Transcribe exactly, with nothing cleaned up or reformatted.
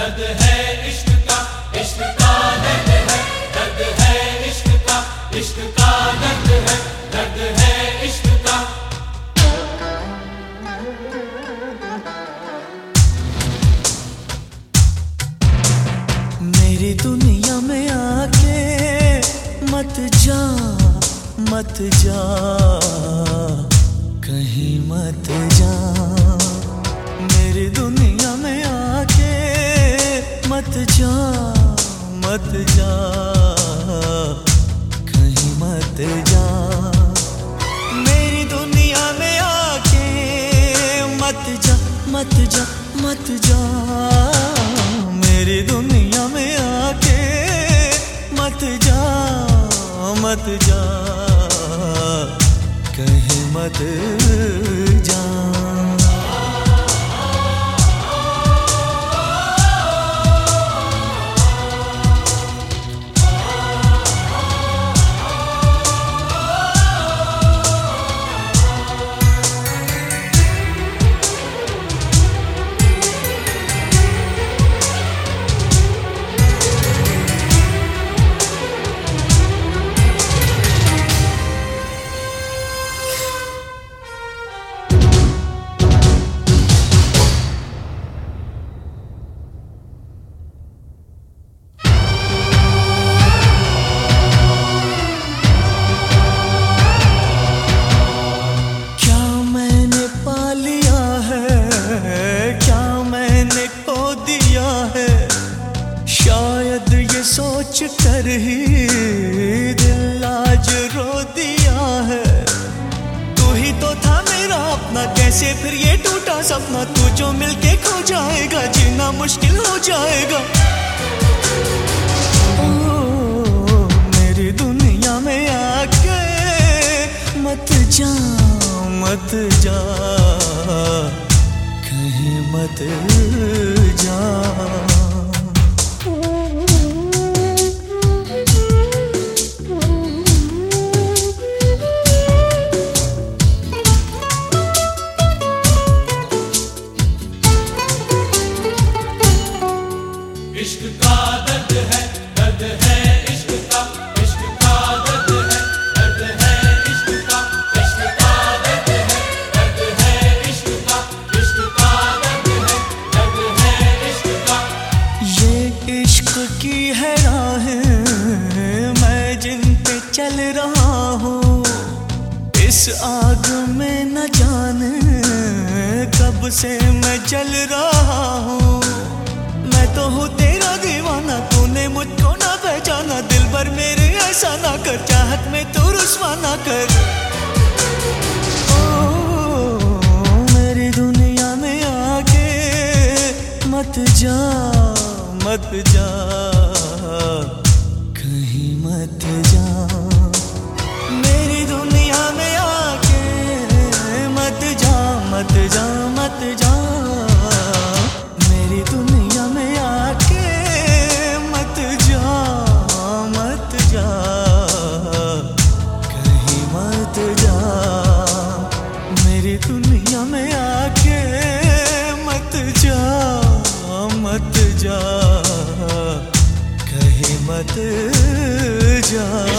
दर्द है इश्क का, इश्क का दर्द है, दर्द है इश्क का, इश्क का दर्द है, दर्द है इश्क का। मेरी दुनिया में आके मत जा, मत जा, कहीं मत जा। मेरी दुनिया में आके मत जा, मत जा, कहीं मत जा। मेरी दुनिया में आके मत जा, मत जा, मत जा। मेरी दुनिया में आके मत जा, मत जा, कहीं मत जा। शायद ये सोच कर ही दिल आज रो दिया है। तू ही तो था मेरा अपना, कैसे फिर ये टूटा सपना। तू जो मिलके खो जाएगा, जीना मुश्किल हो जाएगा। ओ मेरी दुनिया में आके मत जा, मत जा, कहीं मत जा। इश्क का दर्द है, दर्द है इश्क का, इश्क का दर्द है, दर्द है इश्क का, इश्क का दर्द है, दर्द है इश्क का, इश्क का दर्द है, दर्द है इश्क का। ये इश्क की है राहें मैं जिन पे चल रहा हूँ। इस आग में न जाने कब से मैं जल रहा हूँ। मैं तो हूँ तेरा दीवाना, तूने मुझको ना पहचाना। दिल भर मेरे ऐसा ना कर, चाहत में तू रुस्वा ना कर। ओ मेरी दुनिया में आके मत जा, मत जा, कहीं मत जा। मेरी दुनिया में आके मत जा, मत जा, मत जा। मेरी दुनिया में आके मत जा, मत जा, कहीं मत जा। मेरी दुनिया में आके मत जा, मत जा, कहीं मत जा।